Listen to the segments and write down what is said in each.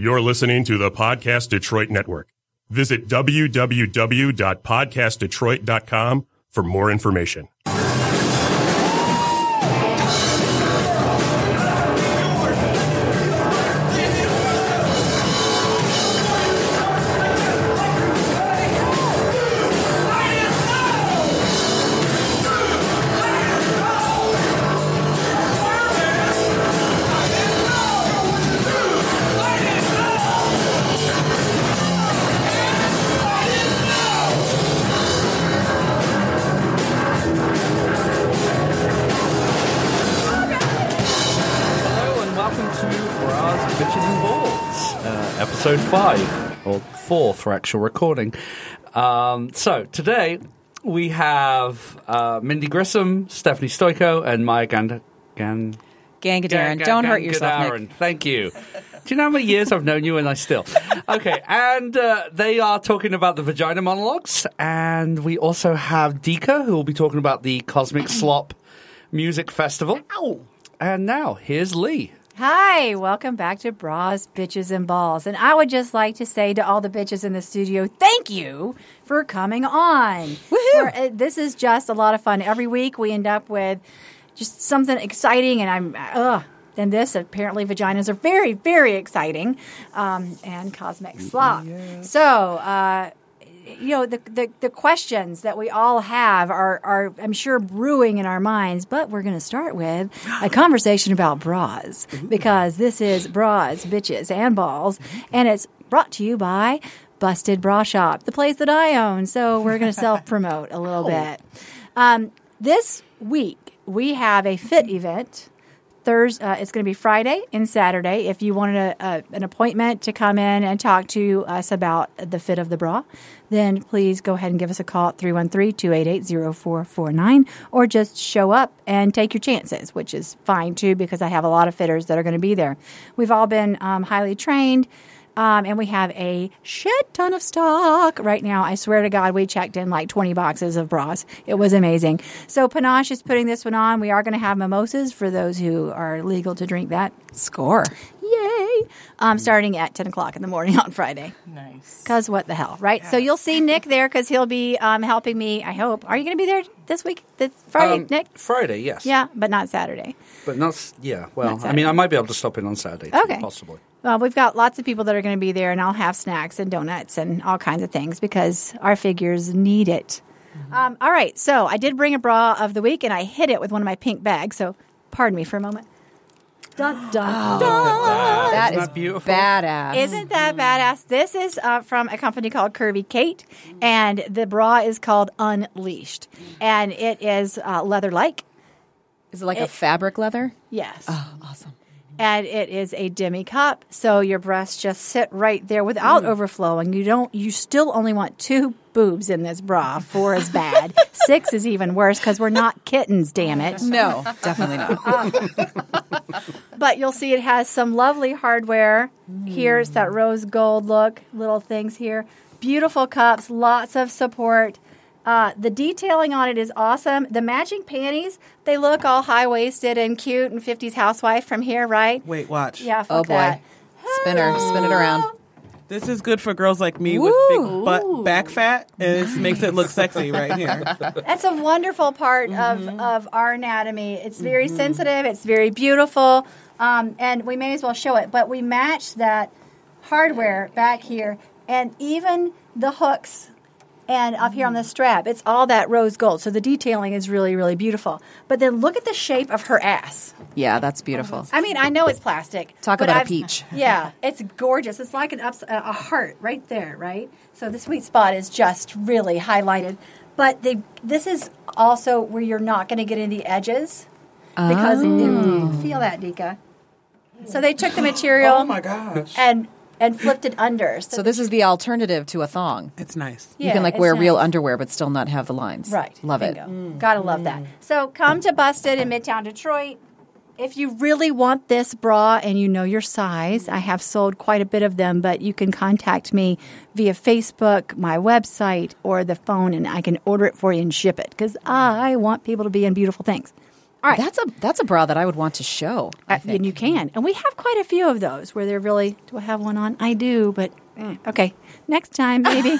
You're listening to the Podcast Detroit Network. Visit www.podcastdetroit.com for more information. Episode 5, or 4 for actual recording. So today we have Mindy Grissom, Stephanie Stoiko, and Maya Gangadaran. Don't hurt yourself, Nick. Thank you. Do you know how many years I've known you and I still? Okay, and they are talking about the Vagina Monologues, and we also have Dika, who will be talking about the Cosmic Slop Music Festival. Ow! And now, here's Lee. Hi, welcome back to Bras, Bitches, and Balls. And I would just like to say to all the bitches in the studio, thank you for coming on. Woohoo! This is just a lot of fun. Every week we end up with just something exciting, and then this, apparently vaginas are very, very exciting, and cosmic slop. Yes. So, the questions that we all have are, I'm sure, brewing in our minds, but we're going to start with a conversation about bras, because this is Bras, Bitches, and Balls, and it's brought to you by Busted Bra Shop, the place that I own, so we're going to self-promote a little bit. This week, we have a fit event. Thursday, it's going to be Friday and Saturday. If you wanted an appointment to come in and talk to us about the fit of the bra, then please go ahead and give us a call at 313-288-0449, or just show up and take your chances, which is fine too, because I have a lot of fitters that are going to be there. We've all been highly trained. And we have a shit ton of stock right now. I swear to God, we checked in like 20 boxes of bras. It was amazing. So Panache is putting this one on. We are going to have mimosas for those who are legal to drink that. Score. Yay. Starting at 10 o'clock in the morning on Friday. Nice. Because what the hell, right? Yes. So you'll see Nick there because he'll be helping me, I hope. Are you going to be there this week, this Friday, Nick? Friday, yes. Yeah, but not Saturday. But not, yeah. Well, I mean, I might be able to stop in on Saturday, okay. Possibly. Well, we've got lots of people that are going to be there, and I'll have snacks and donuts and all kinds of things because our figures need it. Mm-hmm. All right, so I did bring a bra of the week, and I hid it with one of my pink bags, so pardon me for a moment. Dun, dun, dun. That is beautiful. Badass. Isn't that badass? This is from a company called Curvy Kate, and the bra is called Unleashed, and it is leather-like. Is it like a fabric leather? Yes. Oh, awesome. And it is a demi cup, so your breasts just sit right there without overflowing. You still only want 2 boobs in this bra. 4 is bad. 6 is even worse because we're not kittens, damn it. No, definitely not. But you'll see it has some lovely hardware. Here's that rose gold look, little things here. Beautiful cups, lots of support. The detailing on it is awesome. The matching panties, they look all high-waisted and cute and 50s housewife from here, right? Wait, watch. Yeah, fuck oh boy. that. Spin it around. This is good for girls like me with big butt back fat. And it makes it look sexy right here. That's a wonderful part of our anatomy. It's very sensitive. It's very beautiful. And we may as well show it. But we match that hardware back here and even the hooks. And up here on the strap, it's all that rose gold. So the detailing is really, really beautiful. But then look at the shape of her ass. Yeah, that's beautiful. I mean, I know it's plastic. Talk about a peach. Yeah, it's gorgeous. It's like a heart right there, right? So the sweet spot is just really highlighted. But this is also where you're not going to get in the edges. Because feel that, Dika. So they took the material oh my gosh. and flipped it under. So this is the alternative to a thong. It's nice. You can wear real underwear but still not have the lines. Right. Love Bingo. it. Gotta love that. So come to Busted in Midtown Detroit. If you really want this bra and you know your size, I have sold quite a bit of them, but you can contact me via Facebook, my website, or the phone, and I can order it for you and ship it because I want people to be in beautiful things. All right. That's a bra that I would want to show. I think. And you can. And we have quite a few of those where they're really, do I have one on? I do, but okay. Next time, maybe.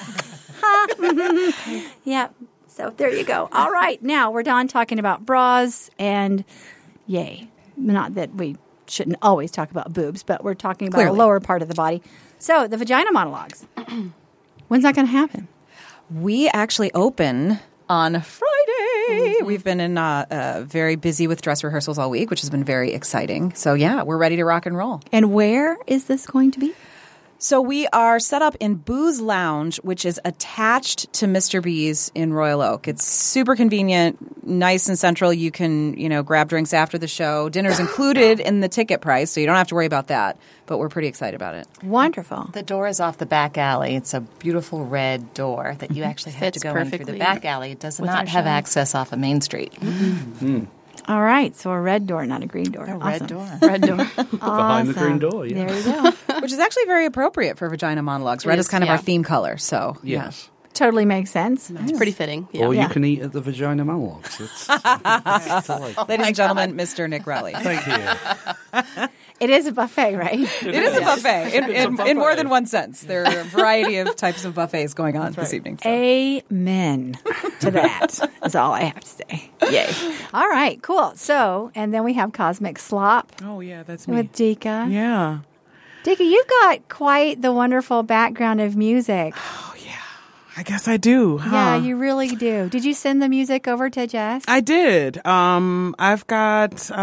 Yeah. So there you go. All right. Now we're done talking about bras and yay. Not that we shouldn't always talk about boobs, but we're talking about the lower part of the body. So the vagina monologues. When's that going to happen? We actually open on Friday. We've been very busy with dress rehearsals all week, which has been very exciting. So, yeah, we're ready to rock and roll. And where is this going to be? So we are set up in Booze Lounge, which is attached to Mr. B's in Royal Oak. It's super convenient, nice and central. You can, grab drinks after the show. Dinner's included in the ticket price, so you don't have to worry about that. But we're pretty excited about it. Wonderful. The door is off the back alley. It's a beautiful red door that you actually have to go in through the back alley. It does not have access off of Main Street. Mm. All right, so a red door, not a green door. Red door. Red door. Behind the green door, yeah. There you go. Which is actually very appropriate for vagina monologues. Red is kind of our theme color, so. Yes. Totally makes sense. It's pretty fitting. Yeah. Or you can eat at the vagina monologues. It's Ladies and gentlemen, Mr. Nick Rowley. Thank you. It is a buffet, right? It is a buffet in more than one sense. There are a variety of types of buffets going on this evening. So. Amen to that is all I have to say. Yay. All right, cool. So, and then we have Cosmic Slop. Oh, yeah, that's me. With Dika. Yeah. Dika, you've got quite the wonderful background of music. Oh, yeah. I guess I do. Huh? Yeah, you really do. Did you send the music over to Jess? I did. I've got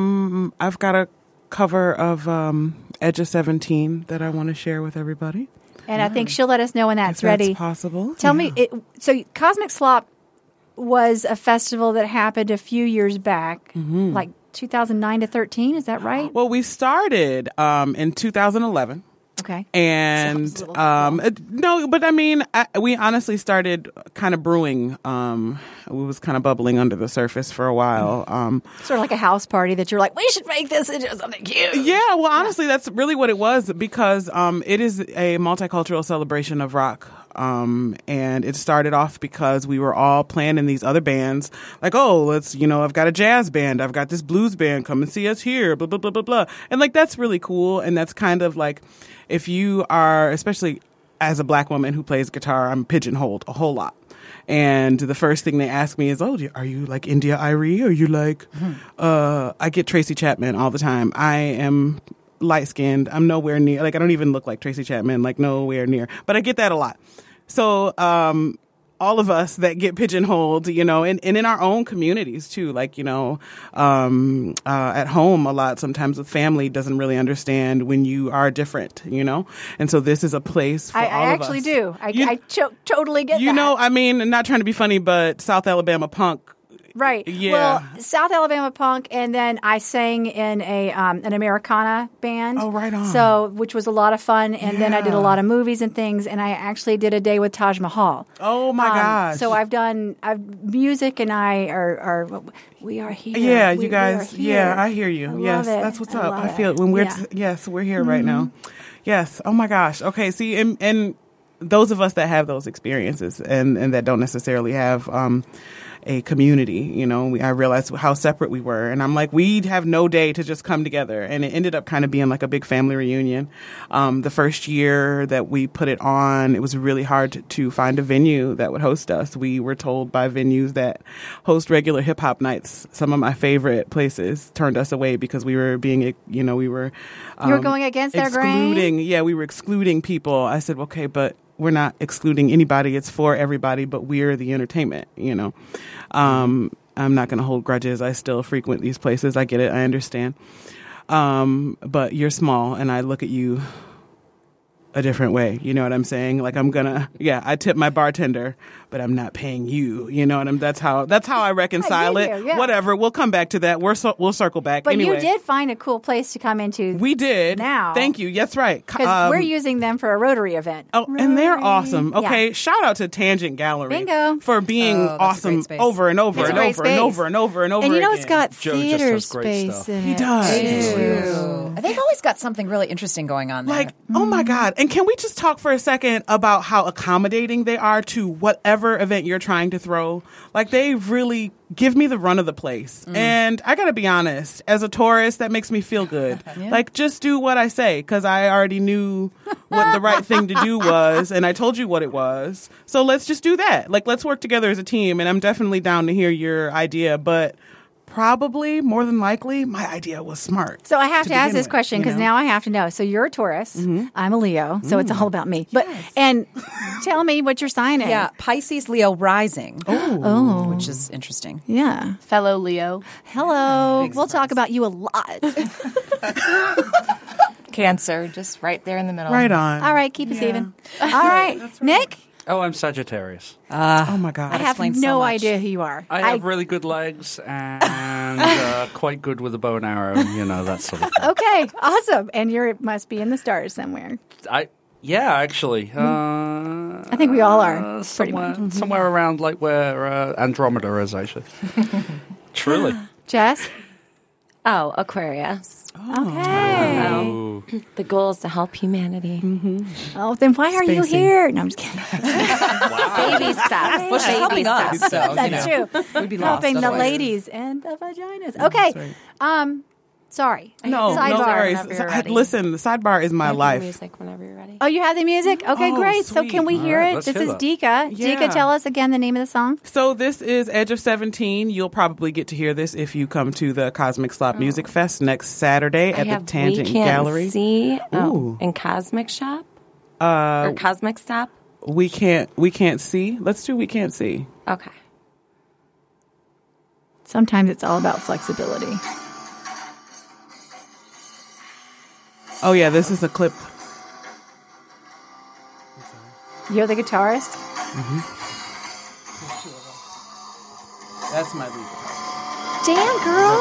a cover of Edge of 17 that I want to share with everybody. And I think she'll let us know when that's ready. That's possible. Tell me, so Cosmic Slop was a festival that happened a few years back, like 2009 to 13, is that right? Well, we started in 2011. Okay. And no, but I mean, we honestly started kind of brewing. It was kind of bubbling under the surface for a while. Sort of like a house party that you're like, we should make this into something cute. Yeah, well, honestly, that's really what it was because it is a multicultural celebration of rock. And it started off because we were all playing in these other bands. Like, oh, let's, I've got a jazz band. I've got this blues band. Come and see us here. Blah, blah, blah, blah, blah. And like, that's really cool. And that's kind of like, if you are, especially as a black woman who plays guitar, I'm pigeonholed a whole lot. And the first thing they ask me is, oh, are you like India Arie? Are you like, I get Tracy Chapman all the time. I am light-skinned. I'm nowhere near, like, I don't even look like Tracy Chapman, like nowhere near. But I get that a lot. So, all of us that get pigeonholed, and in our own communities too, like, at home a lot, sometimes with family doesn't really understand when you are different, and so this is a place for all of us. I actually do. I totally get that. I mean, not trying to be funny, but South Alabama punk. Right. Yeah. Well, South Alabama punk, and then I sang in an Americana band. Oh, right on. So, which was a lot of fun, and then I did a lot of movies and things, and I actually did a day with Taj Mahal. Oh my gosh! So I've music, and we are here. Yeah, you guys. Yeah, I hear you. Yes, that's what's up. I feel it when we're we're here right now. Yes. Oh my gosh. Okay. See, and those of us that have those experiences and that don't necessarily have a community, I realized how separate we were. And I'm like, we'd have no day to just come together. And it ended up kind of being like a big family reunion. The first year that we put it on, it was really hard to find a venue that would host us. We were told by venues that host regular hip hop nights, some of my favorite places turned us away because we were being, you were going against their grain? Yeah, we were excluding people. I said, okay, but we're not excluding anybody. It's for everybody, but we're the entertainment, I'm not going to hold grudges. I still frequent these places. I get it. I understand. But you're small, and I look at you a different way. You know what I'm saying? Like, I tip my bartender, but I'm not paying you. That's how I reconcile it. Yeah. Whatever. We'll come back to that. We'll circle back. But anyway. You did find a cool place to come into. We did. Now. Thank you. That's right. Because we're using them for a Rotary event. Oh, Rotary. And they're awesome. Okay. Yeah. Shout out to Tangent Gallery. Bingo. For being awesome over and over and over and over and over and over again. again. It's got Joe theater just does great space in it. He does. They've always got something really interesting going on there. Like, oh my God. And And can we just talk for a second about how accommodating they are to whatever event you're trying to throw? Like, they really give me the run of the place. And I gotta be honest, as a tourist, that makes me feel good. Like, just do what I say, because I already knew what the right thing to do was, and I told you what it was. So let's just do that. Like, let's work together as a team, and I'm definitely down to hear your idea, but probably, more than likely, my idea was smart. So I have to ask this question because now I have to know. So you're a Taurus. I'm a Leo. So it's all about me. But and tell me what your sign is. Yeah, Pisces, Leo, rising. Oh. Which is interesting. Yeah. Fellow Leo. Hello. We'll talk about you a lot. Cancer, just right there in the middle. Right on. All right. Keep us even. All right. Nick? Oh, I'm Sagittarius. Oh my God. I have no idea who you are. I have really good legs and quite good with a bow and arrow, that sort of thing. Okay. Awesome. And you must be in the stars somewhere. Yeah, actually. I think we all are. Pretty much. Somewhere around like where Andromeda is, actually. Truly. Jess? Oh, Aquarius. Okay. Ooh. The goal is to help humanity. Oh, then why are you here? No, I'm just kidding. Baby steps. Well, she's helping us. So, That's true. We'd be lost. Helping the otherwise. ladies and the vaginas. Okay. Sorry. No Sidebar. worries. Whenever you're ready. Listen, the sidebar is my life. Music whenever you're ready. Oh, you have the music? Okay, Oh, great. So sweet. can we hear All right, it? let's This hear is that. Dika. Yeah. Dika, tell us again the name of the song. So this is Edge of 17. You'll probably get to hear this if you come to the Cosmic Slop Music Fest next Saturday at the Tangent We Can't Gallery. See Ooh. in Cosmic Shop or Cosmic Stop. We can't see. Let's do We Can't See. Okay. Sometimes it's all about flexibility. Oh yeah, this is a clip. You're the guitarist? That's my lead guitar. Damn, girl.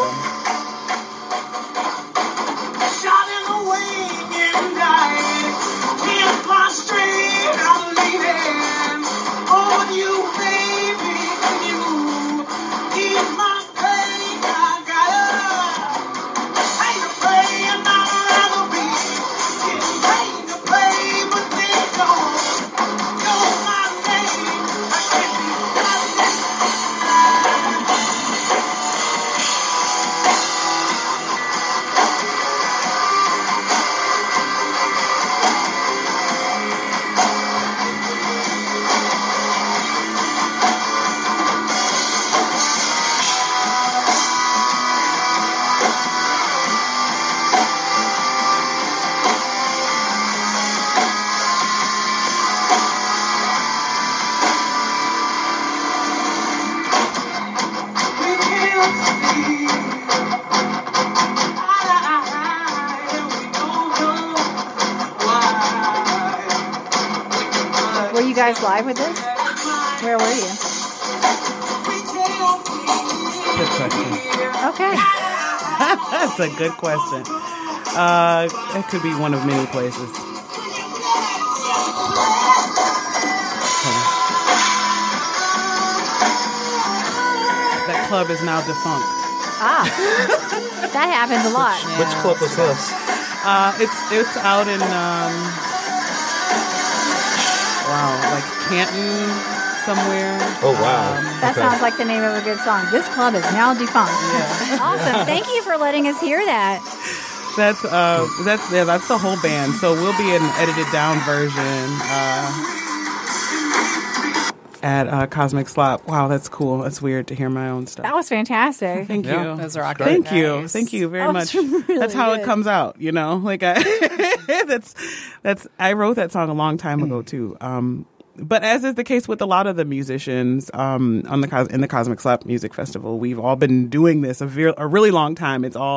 Shouting away and dying, being prostrate, I'm leaving. Oh, you baby, you ease my pain. I gotta hate to play and I'd rather be getting paid to play, but they don't know my name. I can't be Were you guys live with this? Where were you? Good question. Okay. That's a good question. It could be one of many places. That club is now defunct. That happens a lot. Which club was this? It's out in like Canton somewhere. Oh, wow. That sounds like the name of a good song. This club is now defunct. Awesome. Thank you for letting us hear that. That's the whole band. So we'll be an edited down version at Cosmic Slop. Wow, that's cool. That's weird to hear my own stuff. That was fantastic. Thank you. Those are Thank you. Thank you very much. really That's how good. it comes out, Like I wrote that song a long time ago too. But as is the case with a lot of the musicians in the Cosmic Slop Music Festival, we've all been doing this a really long time. It's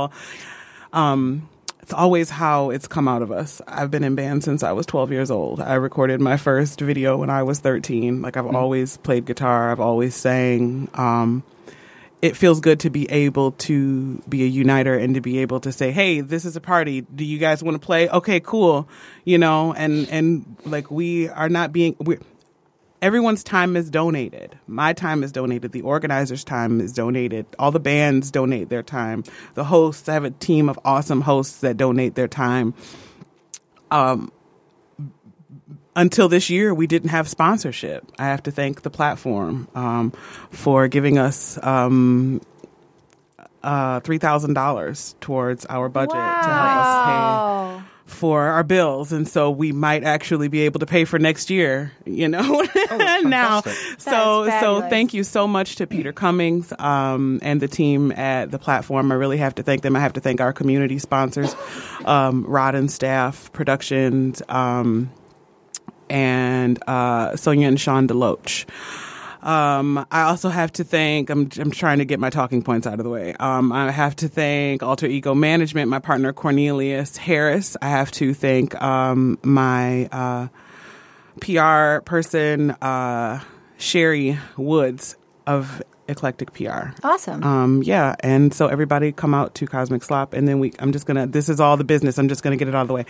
always how it's come out of us. I've been in band since I was 12 years old. I recorded my first video when I was 13. Like, I've always played guitar. I've always sang. It feels good to be able to be a uniter and to be able to say, hey, this is a party. Do you guys want to play? Okay, cool. And like, we are not everyone's time is donated. My time is donated. The organizer's time is donated. All the bands donate their time. The hosts, I have a team of awesome hosts that donate their time. until this year, we didn't have sponsorship. I have to thank the platform for giving us $3,000 towards our budget to help us pay for our bills, and so we might actually be able to pay for next year, now. So thank you so much to Peter Cummings and the team at the platform. I really have to thank them. I have to thank our community sponsors, Rod and Staff Productions, and Sonia and Sean DeLoach. I also have to thank, I'm trying to get my talking points out of the way. I have to thank Alter Ego Management, my partner Cornelius Harris. I have to thank my PR person, Sherry Woods of Eclectic PR. Awesome. And so everybody come out to Cosmic Slop, and then this is all the business. I'm just going to get it out of the way.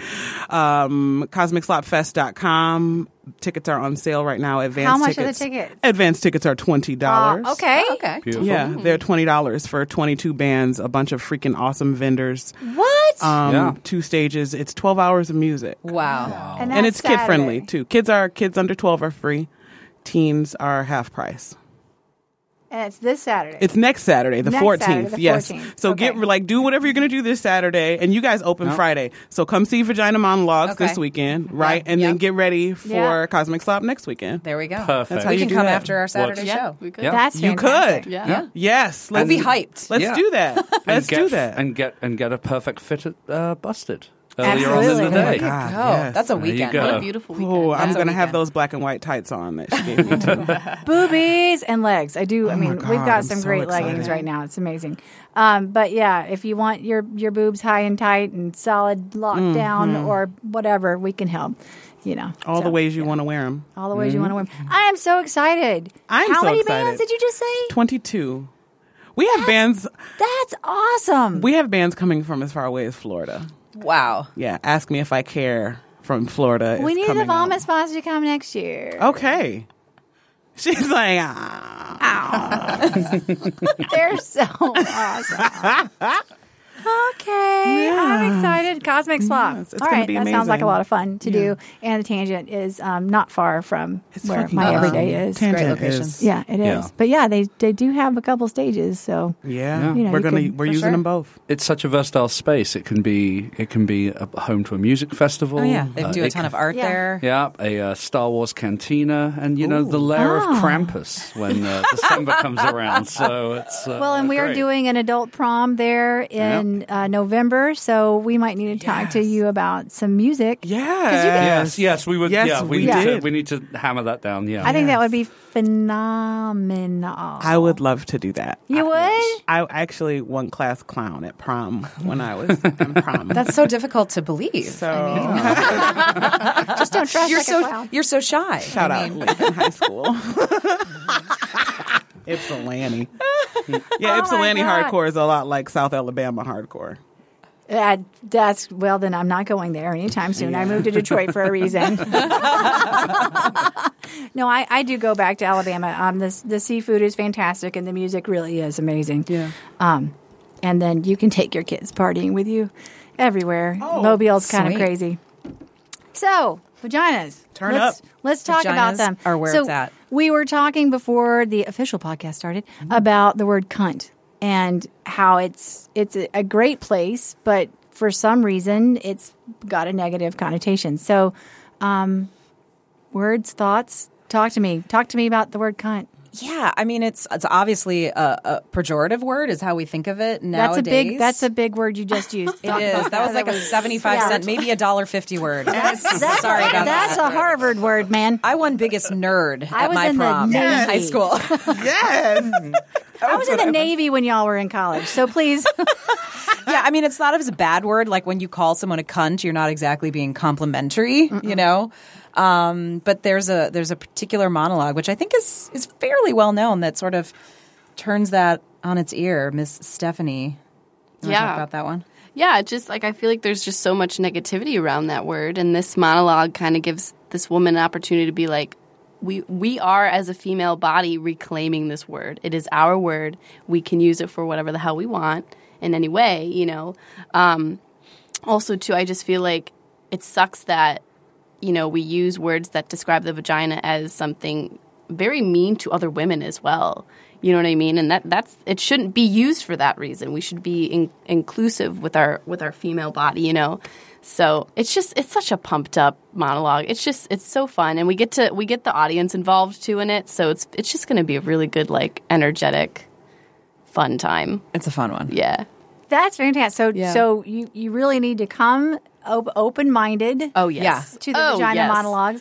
CosmicSlopFest.com. Tickets are on sale right now. How much are the tickets? Advanced tickets are $20. Okay. Beautiful. Yeah, they're $20 for 22 bands, a bunch of freaking awesome vendors. What? 2 stages. It's 12 hours of music. Wow. And it's kid friendly too. Kids under 12 are free. Teens are half price. And it's this Saturday. It's next Saturday, the 14th. Saturday, the yes. 14th. So Okay. do whatever you're going to do this Saturday, and you guys open Friday. So come see Vagina Monologues this weekend, right? And then get ready for Cosmic Slop next weekend. There we go. Perfect. That's how We you can do come that. after our Saturday show. We could. Yeah. That's You fantastic. could. Yeah. Yes. We'll be hyped. Let's do that. Let's do that. And get a perfect fit at Busted earlier on in Absolutely. the day. Oh my God, Oh, yes. that's a There you weekend. go. What a beautiful weekend. Oh, I'm That's a going to have weekend. those black and white tights on that she gave me too. Boobies and legs. I do. I mean, God, we've got I'm some so great excited. leggings right now. It's amazing. But yeah, if you want your boobs high and tight and solid locked down or whatever, we can help. All the ways you want to wear them. all the ways you want to wear 'em. I am so excited. I'm How so many excited. bands did you just say? 22. We have bands. That's awesome. We have bands coming from as far away as Florida. Wow. Yeah, Ask Me If I Care from Florida. We is need the coming out. Vomit Spots to come next year. Okay. She's like, They're so awesome. Okay, I'm excited. Cosmic Slop. Yes, it's All gonna right, be that sounds like a amazing. lot of fun to do. And the Tangent is not far from where fucking my awesome. everyday is. Tangent Great location. is- Yeah, it is. Yeah. But yeah, they do have a couple stages. So Yeah, You know, we're you gonna could- we're for using sure. them both. It's such a versatile space. It can be a home to a music festival. Oh, yeah. They do a it ton can- of art Yeah. there. Yeah, a Star Wars cantina, and the lair of Krampus when December comes around. So it's well, and we are great. doing an adult prom there in November. So we might need to talk to you about some music. Yes, we would. Yes, yeah, we need did. to hammer that down. Yeah, I think that would be phenomenal. I would love to do that. You would? I actually won class clown at prom when I was in prom. That's so difficult to believe. so Just don't trust You're like a clown. you're so shy. shout out Lincoln High School. Ypsilanti. Yeah, Ypsilanti God. hardcore is a lot like South Alabama hardcore. That's well. Then I'm not going there anytime soon. I moved to Detroit for a reason. No, I do go back to Alabama. The seafood is fantastic, and the music really is amazing. Yeah. And then you can take your kids partying with you everywhere. Mobile's kind of sweet. crazy. So vaginas, Turn up. Let's talk about Vaginas them. are where so it's at. We were talking before the official podcast started about the word cunt and how it's a great place, but for some reason it's got a negative connotation. So, words, thoughts. Talk to me about the word cunt. Yeah, I mean it's obviously a pejorative word is how we think of it nowadays. That's a big word you just used. It is. That was like a 75-cent, maybe $1.50 word. Sorry about That's that. a Harvard word, man. I won biggest nerd I at was my in the prom in Navy. high school. Yes. I was in the Navy when y'all were in college, so please. Yeah, I mean, it's not as a bad word. Like when you call someone a cunt, you're not exactly being complimentary, you know? But there's a particular monologue, which I think is fairly well known, that sort of turns that on its ear. Miss Stephanie, you wanna talk about that one? Yeah, just like I feel like there's just so much negativity around that word, and this monologue kind of gives this woman an opportunity to be like, we are as a female body reclaiming this word. It is our word. We can use it for whatever the hell we want in any way, you know. Also, too, I just feel like it sucks that we use words that describe the vagina as something very mean to other women as well. You know what I mean? And it shouldn't be used for that reason. We should be inclusive with our female body, So it's such a pumped up monologue. It's so fun, and we get the audience involved too in it. So it's just going to be a really good, like, energetic, fun time. It's a fun one. Yeah, that's fantastic. So you really need to come open minded. Oh yes, to the vagina monologues.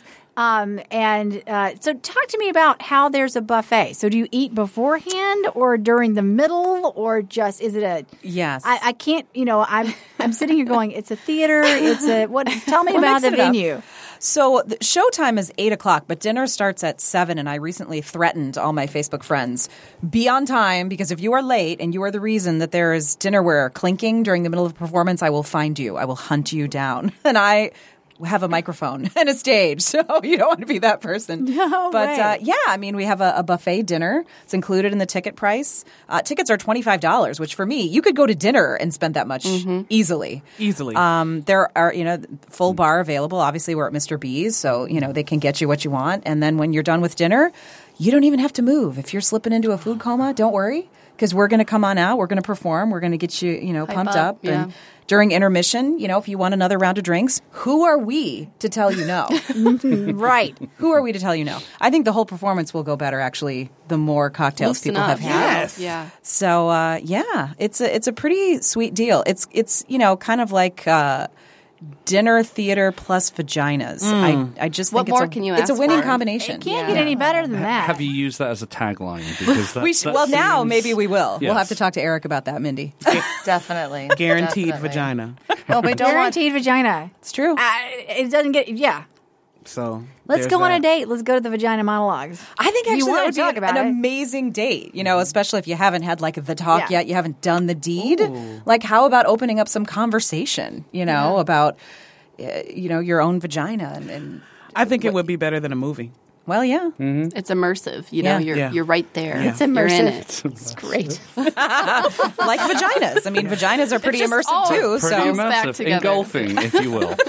So talk to me about how there's a buffet. So do you eat beforehand or during the middle, or just, is it a... Yes. I can't, I'm sitting here going, it's a theater, tell me about the venue. So the showtime is 8:00, but dinner starts at 7. And I recently threatened all my Facebook friends, be on time, because if you are late and you are the reason that there is dinnerware clinking during the middle of a performance, I will find you. I will hunt you down. And I have a microphone and a stage, so you don't want to be that person. No, but right. we have a buffet dinner. It's included in the ticket price. Tickets are $25, which for me, you could go to dinner and spend that much easily. There are full bar available. Obviously, we're at Mr. B's, so they can get you what you want. And then when you're done with dinner, you don't even have to move. If you're slipping into a food coma, don't worry, because we're going to come on out. We're going to perform. We're going to get you pumped up. Yeah. And during intermission, if you want another round of drinks, who are we to tell you no? Right. Who are we to tell you no? I think the whole performance will go better, actually, the more cocktails Loosen people up. have had. Yes. Yeah. So, it's a pretty sweet deal. It's kind of like dinner theater plus vaginas. I just What think more can you it's a ask winning for? combination. It can't get any better than that. Have you used that as a tagline? Because now maybe we will. Yes. We'll have to talk to Eric about that, Mindy. Definitely. Guaranteed Definitely. vagina. No, but don't want Guaranteed vagina. It's true. It doesn't get, So Let's there's go on a that. date. Let's go to the vagina monologues. I think You actually wanna that would talk be about an it. amazing date, especially if you haven't had like the talk Yeah. yet, you haven't done the deed. Like, how about opening up some conversation, about, your own vagina and I think it would be better than a movie. well, yeah. It's immersive. Yeah. You're right there. Yeah. It's You're in immersive. it. It's great. Like vaginas. I mean, vaginas are pretty just immersive all too. Pretty comes So back immersive, together. engulfing, if you will.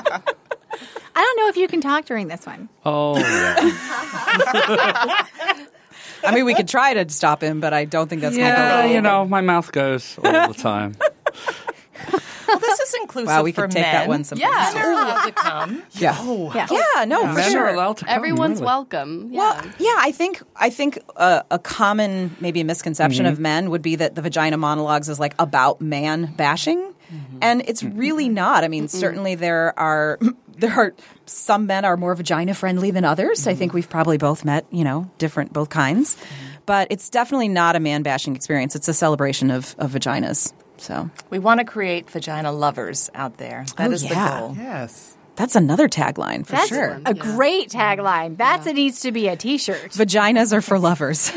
I don't know if you can talk during this one. Oh, yeah. I mean, we could try to stop him, but I don't think that's going to go well. My mouth goes all the time. Well, this is inclusive Wow, we for could take men. that one someplace. Yeah. They're allowed to come. Yeah. Yeah. Yeah, no, for Men sure. are allowed to come. Everyone's really. welcome. Yeah. Well, yeah, I think a common maybe misconception of men would be that the vagina monologues is like about man bashing, and it's really not. I mean, certainly there are some men are more vagina friendly than others. I think we've probably both met different both kinds, but it's definitely not a man bashing experience. It's a celebration of vaginas. So We want to create vagina lovers out there. That is the goal. Yes. that's another tagline for That's sure. a great tagline. It needs to be a T-shirt. Vaginas are for lovers.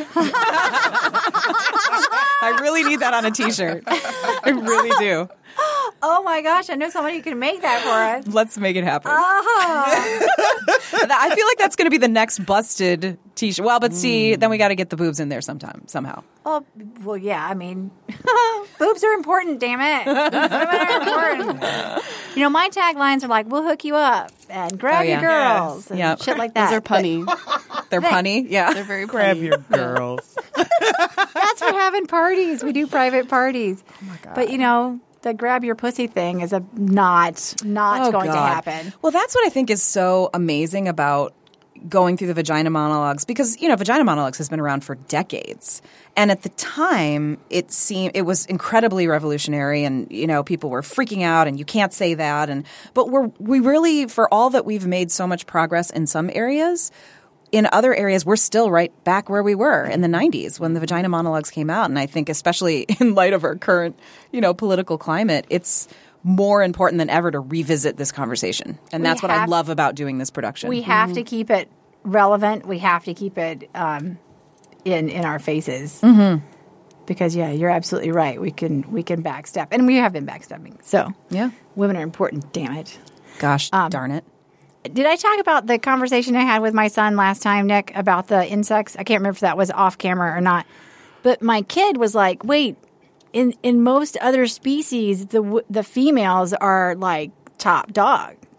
I really need that on a T-shirt. I really do. Oh my gosh, I know somebody who can make that for us. Let's make it happen. Oh. I feel like that's going to be the next busted T-shirt. Well, but see, then we got to get the boobs in there somehow. Oh, well, yeah, I mean, boobs are important, damn it. Boobs are important. My taglines are like, we'll hook you up and grab Oh, yeah. your girls and Yep. shit like that. Those are punny. They're punny. Yeah. They're very Grab punny. your girls. That's for having parties. We do private parties. Oh, my God. But, the grab your pussy thing is not Oh, going to God. happen. Well, that's what I think is so amazing about going through the vagina monologues, because vagina monologues has been around for decades, and at the time it was incredibly revolutionary, and people were freaking out, and you can't say that, but we really, for all that we've made so much progress in some areas, in other areas we're still right back where we were in the 90s when the vagina monologues came out. And I think especially in light of our current political climate, it's more important than ever to revisit this conversation. And that's what I love about doing this production. We have to keep it relevant. We have to keep it in our faces. Mm-hmm. Because, yeah, you're absolutely right. We can backstep. And we have been backstepping. So, yeah, women are important, damn it. Gosh, darn it. Did I talk about the conversation I had with my son last time, Nick, about the insects? I can't remember if that was off camera or not. But my kid was like, wait, in most other species, the females are like top dog.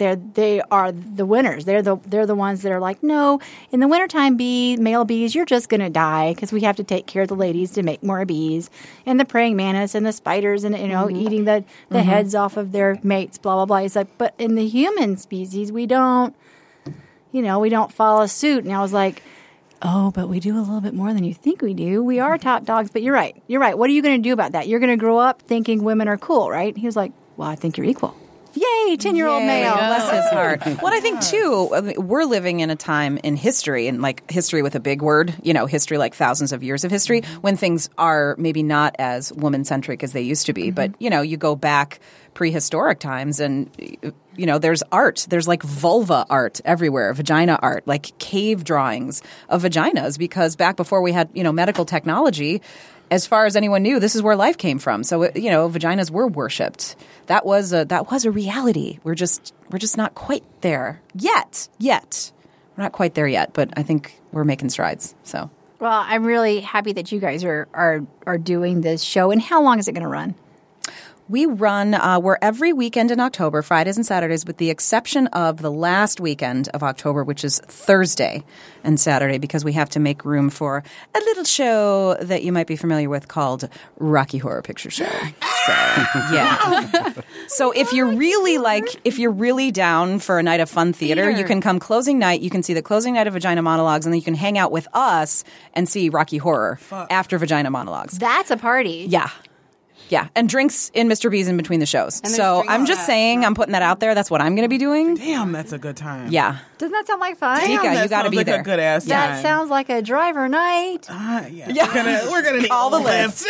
they are the winners. They're the ones that are like, no, in the wintertime, male bees, you're just going to die because we have to take care of the ladies to make more bees, and the praying mantis and the spiders and eating the heads off of their mates, blah blah blah. It's like, but in the human species, we don't follow suit. And I was like, oh, but we do a little bit more than you think we do. We are top dogs, but you're right. What are you going to do about that? You're going to grow up thinking women are cool, right? He was like, well, I think you're equal. Yay, 10-year-old male. Bless his heart. Well, I think, too, we're living in a time in history, and like history with a big word, history like thousands of years of history, when things are maybe not as woman-centric as they used to be. But, you go back prehistoric times and, there's art. There's like vulva art everywhere, vagina art, like cave drawings of vaginas, because back before we had, medical technology, as far as anyone knew, this is where life came from. So, vaginas were worshipped. That was a reality. We're just not quite there yet. We're not quite there yet, but I think we're making strides. So, well, I'm really happy that you guys are doing this show. And how long is it going to run? We run, we're every weekend in October, Fridays and Saturdays, with the exception of the last weekend of October, which is Thursday and Saturday, because we have to make room for a little show that you might be familiar with called Rocky Horror Picture Show. So, yeah. So if you're really down for a night of fun theater, you can come closing night. You can see the closing night of Vagina Monologues, and then you can hang out with us and see Rocky Horror after Vagina Monologues. That's a party. Yeah. Yeah, and drinks in Mr. B's in between the shows. So I'm just saying, I'm putting that out there. That's what I'm going to be doing. Damn, that's a good time. Yeah. Doesn't that sound like fun? Tika, you got to be there. A good ass time. That sounds like a driver night. Yeah. We're gonna need all the lifts.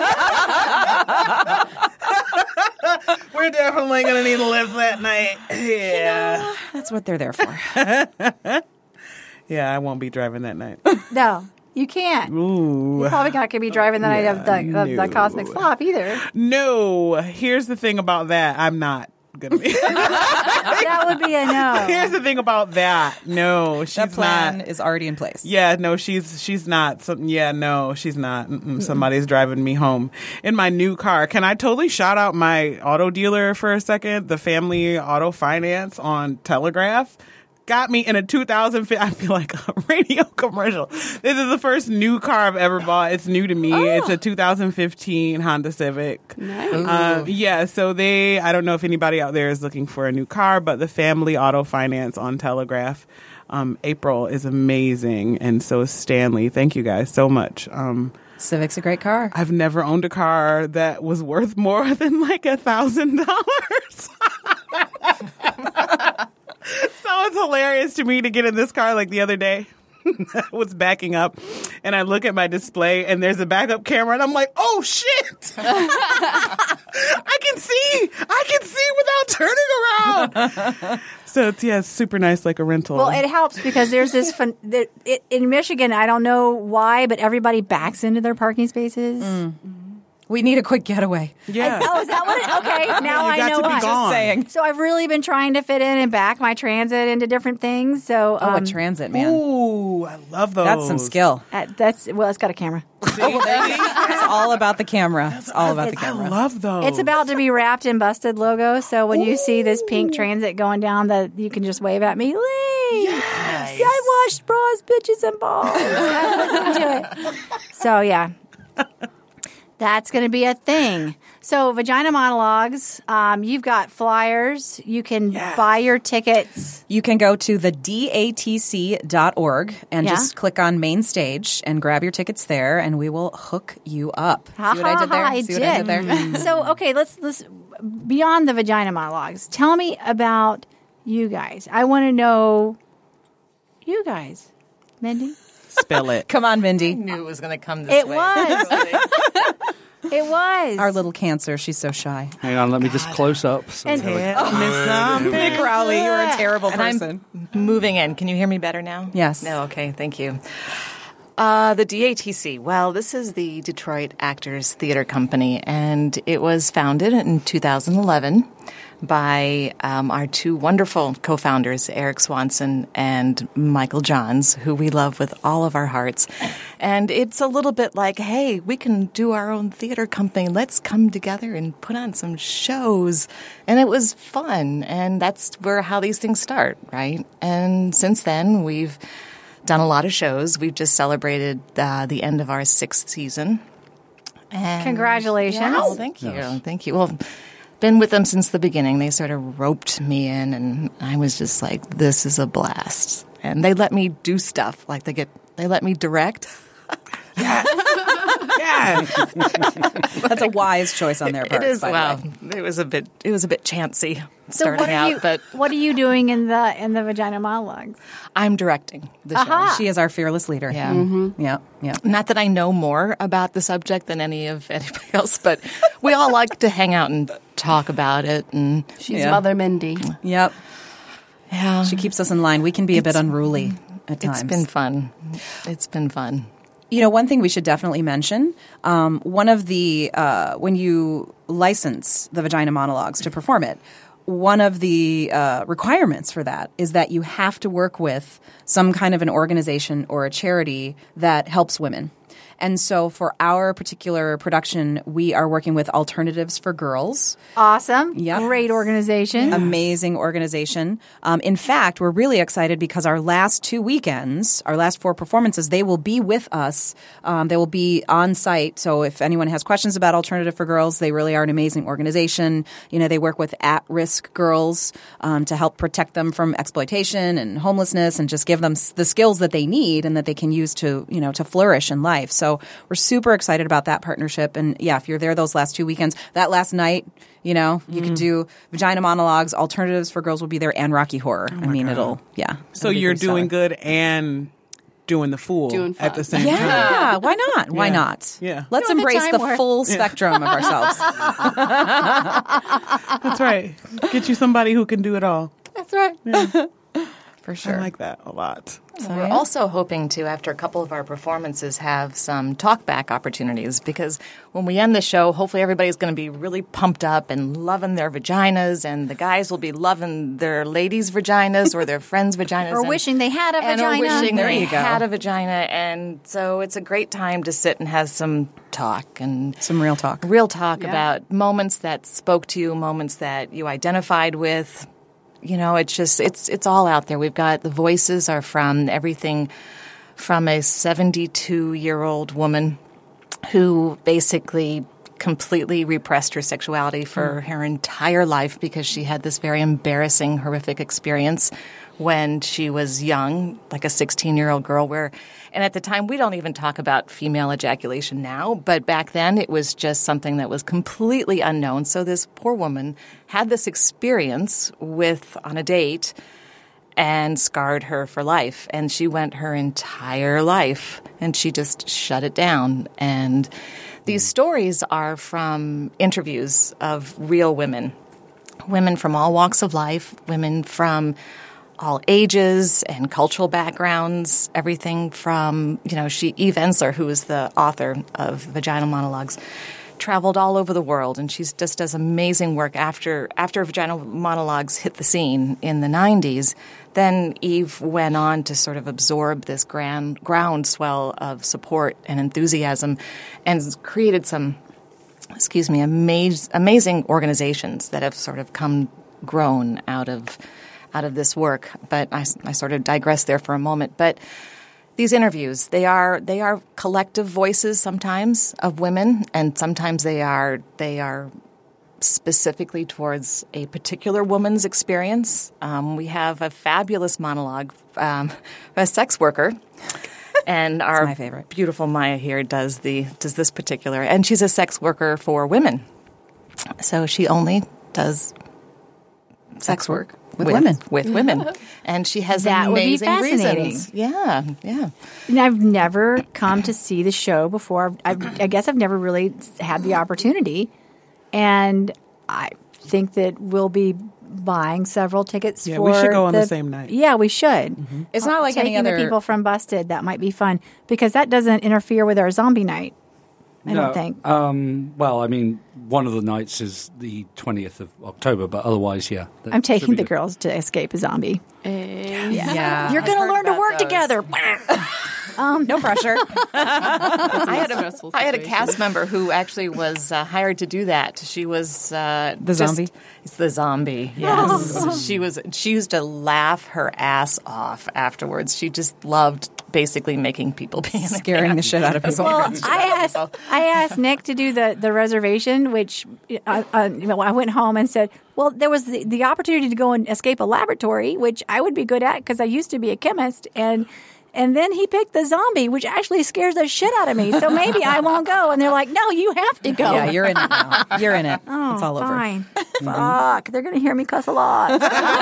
We're definitely gonna need a lift that night. Yeah, that's what they're there for. Yeah, I won't be driving that night. No. You can't. Ooh. You're probably not going to be driving the night of the Cosmic Slop either. No. Here's the thing about that. I'm not going to be. That would be a no. Here's the thing about that. No, she's not. That plan is already in place. Yeah, no, she's not. No, she's not. Somebody's driving me home in my new car. Can I totally shout out my auto dealer for a second? The Family Auto Finance on Telegraph. Got me in a 2005. I feel like a radio commercial. This is the first new car I've ever bought. It's new to me. Oh. It's a 2015 Honda Civic. Nice. Yeah, so I don't know if anybody out there is looking for a new car, but the Family Auto Finance on Telegraph, April is amazing, and so is Stanley. Thank you guys so much. Civic's a great car. I've never owned a car that was worth more than like $1,000. So it's hilarious to me to get in this car like the other day. I was backing up and I look at my display and there's a backup camera and I'm like, oh shit! I can see without turning around. So it's super nice, like a rental. Well, it helps because there's this in Michigan. I don't know why, but everybody backs into their parking spaces. We need a quick getaway. Yeah. Is that what it? Okay, now I know why. Just saying. So I've really been trying to fit in and back my Transit into different things. So a Transit, man. Ooh, I love those. That's some skill. It's got a camera. It's all about the camera. It's all about the camera. I love those. It's about to be wrapped in Busted logo. So when you see this pink Transit going down, you can just wave at me. Lee! Yes. Yeah, I watched Bras, Bitches, and Balls. I listened to it. So yeah. That's going to be a thing. So, Vagina Monologues, you've got flyers. You can buy your tickets. You can go to the datc.org and just click on Main Stage and grab your tickets there, and we will hook you up. See what I did there? I did there? So, okay, let's beyond the Vagina Monologues, tell me about you guys. I want to know you guys. Mindy? Spell it. Come on, Mindy. I knew it was going to come this way. It was. It was. Our little Cancer. She's so shy. Hang on, let me just close up. Nick Rowley, you're a terrible person. I'm moving in. Can you hear me better now? Yes. No, okay, thank you. The DATC, well, this is the Detroit Actors Theater Company, and it was founded in 2011 by our two wonderful co-founders, Eric Swanson and Michael Johns, who we love with all of our hearts. And it's a little bit like, hey, we can do our own theater company. Let's come together and put on some shows. And it was fun. And that's how these things start, right? And since then, we've done a lot of shows. We've just celebrated the end of our 6th season. And Congratulations. Oh, thank you. Thank you. Well, been with them since the beginning. They sort of roped me in, and I was just like, this is a blast. And they let me do stuff. Like they let me direct. Yes. That's a wise choice on their part. It is. By Well, the way. it was a bit chancy So starting out, but what are you doing in the Vagina Monologues? I'm directing the show. She is our fearless leader. Yeah. Yeah. Yeah. Not that I know more about the subject than anybody else, but we all like to hang out and talk about it. And She's Mother Mindy. Yep. yeah, She keeps us in line. We can be a bit unruly at times. it's been fun. It's been fun. You know, one thing we should definitely mention, one of the, when you license the Vagina Monologues to perform it, one of the requirements for that is that you have to work with some kind of an organization or a charity that helps women. And so for our particular production, we are working with Alternatives for Girls. Awesome. Yep. Great organization. Amazing organization. In fact, we're really excited because our last 2 weekends, our last 4 performances, they will be with us. They will be on site. So if anyone has questions about Alternative for Girls, they really are an amazing organization. You know, they work with at-risk girls to help protect them from exploitation and homelessness and just give them the skills that they need and that they can use to, you know, to flourish in life. So we're super excited about that partnership. And yeah, if you're there those last 2 weekends, that last night, you know, you could do Vagina Monologues, Alternatives for Girls will be there, and Rocky Horror. I mean, it'll So be you're pretty doing solid. good and doing the fool Doing at the fun. same time. Yeah, why not? Why Yeah. not? Yeah. Let's Doing the embrace time the work. full spectrum of ourselves. That's right. Get you somebody who can do it all. That's right. For I sure. like that a lot. We're also hoping to, after a couple of our performances, have some talk-back opportunities because when we end the show, hopefully everybody's going to be really pumped up and loving their vaginas, and the guys will be loving their ladies' vaginas or their friends' vaginas. Or wishing they had a vagina. Or wishing There they you go. had a vagina. And so it's a great time to sit and have some talk and Some real talk. real talk about moments that spoke to you, moments that you identified with. You know, it's just, it's all out there. We've got, the voices are from everything from a 72-year-old woman who basically completely repressed her sexuality for her entire life because she had this very embarrassing, horrific experience when she was young, like a 16-year-old girl and at the time, we don't even talk about female ejaculation now, but back then it was just something that was completely unknown. So this poor woman had this experience on a date and scarred her for life. And she went her entire life and she just shut it down. And these stories are from interviews of real women from all walks of life, women from all ages and cultural backgrounds, everything from, Eve Ensler, who is the author of Vagina Monologues, traveled all over the world, and she just does amazing work. After Vagina Monologues hit the scene in the 90s, then Eve went on to sort of absorb this groundswell of support and enthusiasm and created some, amazing organizations that have sort of grown out of this work. But I sort of digress there for a moment. But these interviews, they are collective voices sometimes of women, and sometimes they are specifically towards a particular woman's experience. We have a fabulous monologue, a sex worker, and our my favorite. Beautiful Maya here does this particular, and she's a sex worker for women, so she only does sex work. With women. And she has That would be amazing fascinating. reasons. Yeah. And I've never come to see the show before. I guess I've never really had the opportunity. And I think that we'll be buying several tickets Yeah, for we should go on the same night. Yeah, we should. It's not like Taking any other the people from Busted, that might be fun. Because that doesn't interfere with our zombie night. I don't think. Well, I mean, one of the nights is the 20th of October, but otherwise, yeah. that I'm should taking be the good. girls to escape a zombie. Yeah. You're going to learn to work together. No pressure. I had a cast member who actually was hired to do that. She was the zombie? It's the zombie. Yes, she used to laugh her ass off afterwards. She just loved basically making people panic, Scaring the shit out of people. Well, I asked Nick to do the reservation, which I went home and said, well, there was the opportunity to go and escape a laboratory, which I would be good at because I used to be a chemist, and then he picked the zombie, which actually scares the shit out of me. So maybe I won't go. And they're like, no, you have to go. Yeah, you're in it now. You're in it. Oh, it's all over. fine. Fuck. They're going to hear me cuss a lot.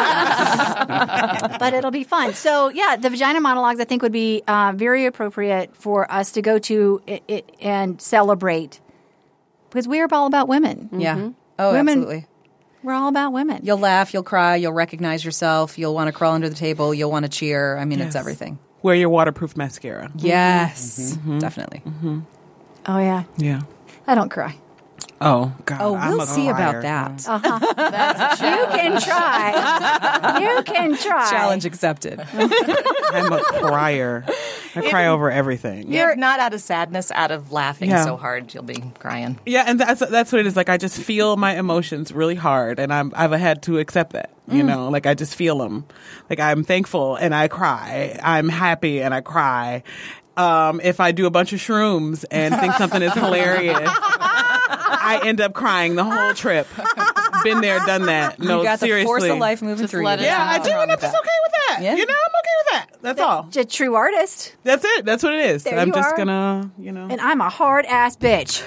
But it'll be fun. So, yeah, the vagina monologues, I think, would be very appropriate for us to go to it and celebrate. Because we're all about women. Yeah. Oh, Women- absolutely. We're all about women. You'll laugh, you'll cry, you'll recognize yourself, you'll want to crawl under the table, you'll want to cheer. I mean, it's everything. Wear your waterproof mascara. Yes, definitely. Oh, yeah. Yeah. I don't cry. Oh, God. Oh, I'm we'll a see about crier. that. You can try. You can try. Challenge accepted. I'm a crier. I cry over everything. If not out of sadness, out of laughing Yeah. so hard, you'll be crying. Yeah, and that's what it is. Like, I just feel my emotions really hard, and I've had to accept that. You know, like I just feel them. Like I'm thankful and I cry. I'm happy and I cry. If I do a bunch of shrooms and think something is hilarious, I end up crying the whole trip. Been there, done that. No, you got seriously. the force of life moving Just through let you. it Yeah, I out. do, and I'm just okay with that. Yeah. You know, I'm okay with that. That's all. A true artist. That's it. That's what it is. There I'm you just are. gonna, you know, And I'm a hard ass bitch.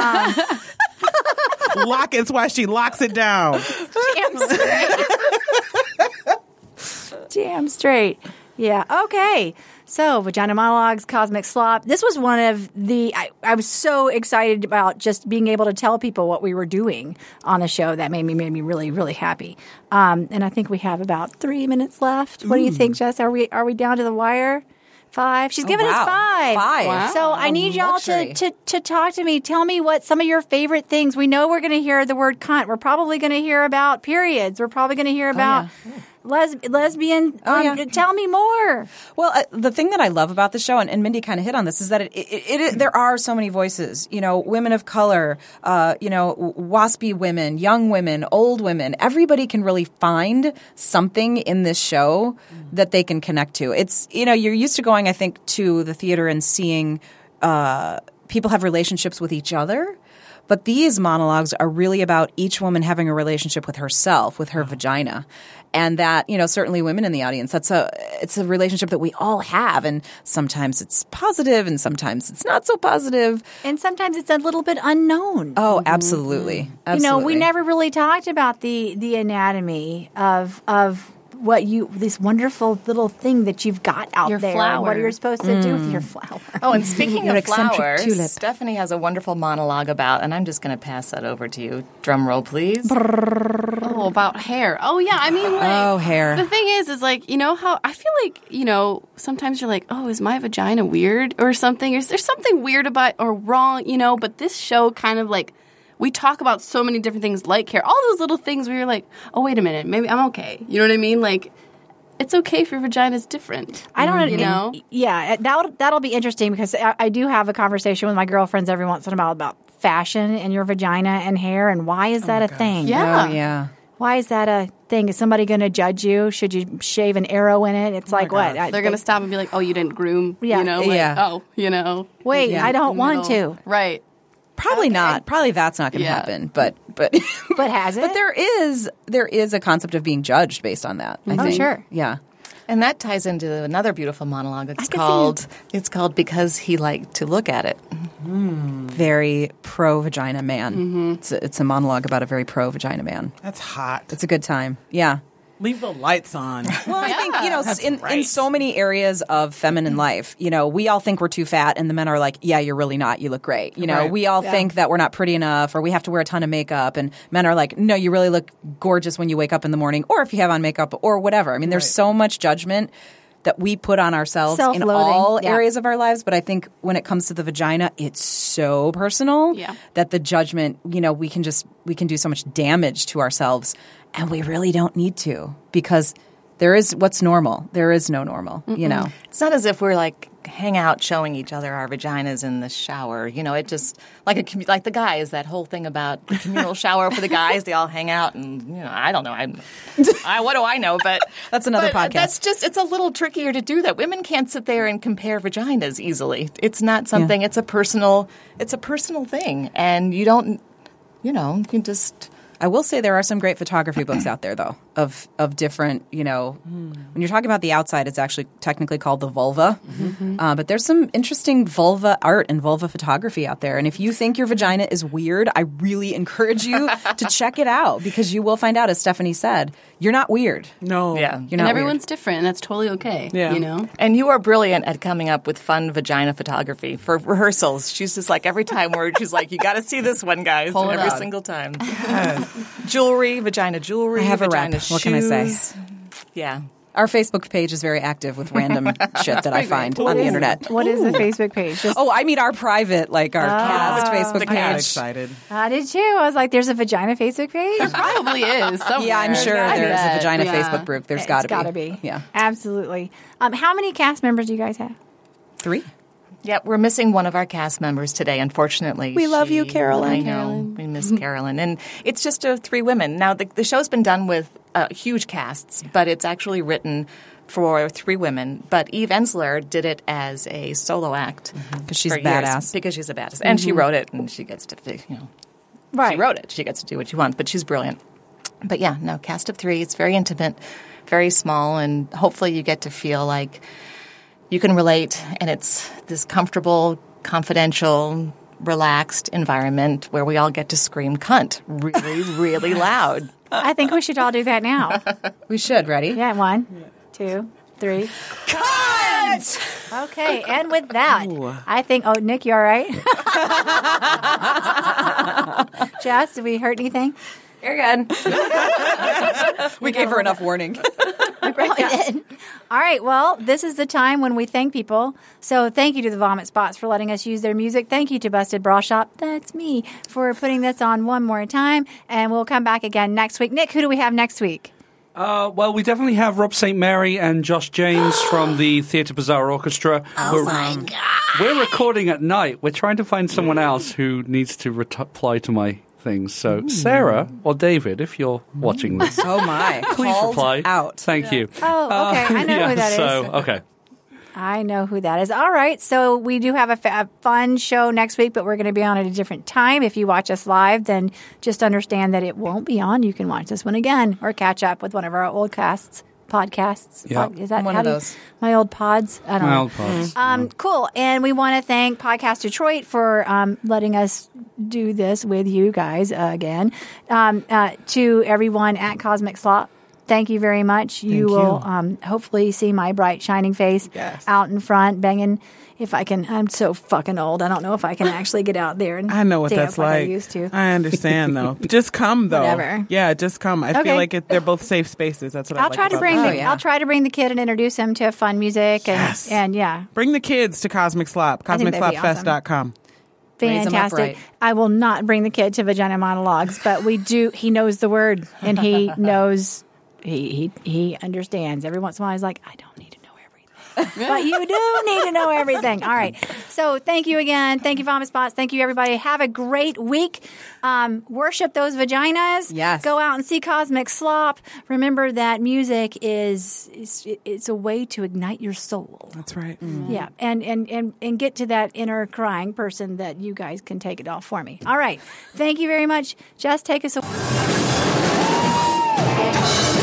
lock it's why she locks it down. Damn straight. Damn straight. Yeah. Okay. So, Vagina Monologues, Cosmic Slop. This was one of the. I was so excited about just being able to tell people what we were doing on the show. That made me really, really happy. And I think we have about 3 minutes left. What do you think, Jess? Are we down to the wire? 5. She's giving us wow. 5. 5. Wow. So I need y'all luxury. to talk to me. Tell me what some of your favorite things. We know we're going to hear the word cunt. We're probably going to hear about periods. We're probably going to hear about lesbian. yeah. Tell me more. Well, the thing that I love about the show, and Mindy kind of hit on this, is that it there are so many voices. You know, women of color, waspy women, young women, old women. Everybody can really find something in this show that they can connect to. It's, you know, you're used to going, I think, to the theater and seeing people have relationships with each other. But these monologues are really about each woman having a relationship with herself, with her vagina. And that, you know, certainly women in the audience, it's a relationship that we all have. And sometimes it's positive and sometimes it's not so positive. And sometimes it's a little bit unknown. Oh, absolutely. Absolutely. You know, we never really talked about the anatomy of what this wonderful little thing that you've got out Your there. And flower. what you're supposed to do with your flower. Oh, and speaking Your of eccentric flowers, tulip. Stephanie has a wonderful monologue about, and I'm just going to pass that over to you. Drum roll, please. Oh, about hair. Oh, yeah. I mean, like, Oh, hair. the thing is like, you know how I feel like, you know, sometimes you're like, oh, is my vagina weird or something? Is there something weird about or wrong, you know? But this show kind of like, we talk about so many different things like hair, all those little things where you're like, oh, wait a minute, maybe I'm okay. You know what I mean? Like, it's okay if your vagina's different. I don't know. You know? Yeah, that'll be interesting because I do have a conversation with my girlfriends every once in a while about fashion and your vagina and hair and why is that a thing? Yeah. Oh, yeah. Why is that a thing? Is somebody going to judge you? Should you shave an arrow in it? It's like what? They're going to stop and be like, oh, you didn't groom, Yeah. you know? Like, Yeah. oh, you know. Wait, Yeah. I don't want middle. to. Right. Probably not. Probably that's not going to Yeah. happen. But But has it? but there is a concept of being judged based on that. I Oh, think. sure. Yeah. And that ties into another beautiful monologue. I can see It's called Because He Liked to Look at It. Very pro vagina man. It's a monologue about a very pro vagina man. That's hot. It's a good time. Yeah. Leave the lights on. Well, I think, you know, in so many areas of feminine life, you know, we all think we're too fat and the men are like, yeah, you're really not. You look great. You know, Right. we all think that we're not pretty enough or we have to wear a ton of makeup and men are like, no, you really look gorgeous when you wake up in the morning or if you have on makeup or whatever. I mean, there's so much judgment that we put on ourselves in Self-loathing, all yeah. areas of our lives. But I think when it comes to the vagina, it's so personal that the judgment, we can do so much damage to ourselves, and we really don't need to, because there is what's normal. There is no normal, It's not as if we're like hang out showing each other our vaginas in the shower. It just like the guys, that whole thing about the communal shower for the guys. They all hang out, and I don't know. What do I know? But that's another podcast. That's just it's a little trickier to do that. Women can't sit there and compare vaginas easily. It's not something. It's a personal thing, and you don't. You can just. I will say there are some great photography books out there, though, of different, when you're talking about the outside, it's actually technically called the vulva. But there's some interesting vulva art and vulva photography out there. And if you think your vagina is weird, I really encourage you to check it out, because you will find out, as Stephanie said, you're not weird. No. Yeah. You're not everyone's weird. different, and that's totally okay. Yeah. And you are brilliant at coming up with fun vagina photography for rehearsals. She's just like, every time she's like, you got to see this one, guys. Pull it every out. single time. Jewelry, vagina jewelry. I have a vagina rep. What can I say? shoes. Yeah. Our Facebook page is very active with random shit that I find on the internet. What is the Facebook page? Just, Oh, I mean our private, our cast Facebook the page. I'm cast. excited. I did too. I was like, there's a vagina Facebook page? Probably is. Somewhere. Yeah, I'm sure I there's a bet. vagina Yeah. Facebook group. There's It's got to gotta be. Yeah. Absolutely. How many cast members do you guys have? 3. Yeah, we're missing one of our cast members today, unfortunately. We love you, Carolyn. I know. We miss Carolyn. And it's just 3 women. Now, the show's been done with huge casts, but it's actually written for 3 women. But Eve Ensler did it as a solo act. Because she's for badass. years, because she's a badass. And she wrote it, and she gets to, Right. she wrote it. She gets to do what she wants, but she's brilliant. But yeah, no, cast of 3. It's very intimate, very small, and hopefully you get to feel like you can relate, and it's this comfortable, confidential, relaxed environment where we all get to scream cunt really, really loud. I think we should all do that now. We should. Ready? Yeah, 1, 2, 3. Cut! Okay, and with that, I think. Oh, Nick, you all right? Jess, did we hurt anything? You're good. We gave her enough warning. We probably did. All right. Well, this is the time when we thank people. So thank you to the Vomit Spots for letting us use their music. Thank you to Busted Bra Shop, that's me, for putting this on one more time. And we'll come back again next week. Nick, who do we have next week? Well, we definitely have Rob St. Mary and Josh James from the Theatre Bazaar Orchestra. Oh, my God. We're recording at night. We're trying to find someone else who needs to reply to my things. So, Sarah or David, if you're watching this, Oh my! please Called reply. out. Thank you. Oh, okay. I know who that is. Okay. I know who that is. All right. So we do have a fun show next week, but we're going to be on at a different time. If you watch us live, then just understand that it won't be on. You can watch this one again or catch up with one of our old podcasts. Yeah. Is that One how of do you- those. My old pods? I don't My know. old pods. Cool. And we want to thank Podcast Detroit for letting us do this with you guys again. To everyone at Cosmic Slop, thank you very much. You will hopefully see my bright, shining face out in front, banging. If I can, I'm so fucking old. I don't know if I can actually get out there and I know what dance that's like I like. used to. I understand, though. Just come, though. Whatever. Yeah, just come. I Okay. feel like they're both safe spaces. That's what I I'll like try to about bring them. the I'll try to bring the kid and introduce him to fun music and yeah. Bring the kids to Cosmic Slop. I think that'd be CosmicSlopFest.com. Raise 'em up Fantastic. right. I will not bring the kid to Vagina Monologues, but we do. He knows the word, and he knows. He understands. Every once in a while, he's like, "I don't need to know everything," but you do need to know everything. All right. So thank you again. Thank you, Vomit Spots. Thank you, everybody. Have a great week. Worship those vaginas. Yes. Go out and see Cosmic Slop. Remember that music is it's a way to ignite your soul. That's right. Yeah, and get to that inner crying person that you guys can take it all for me. All right. Thank you very much. Just take us away.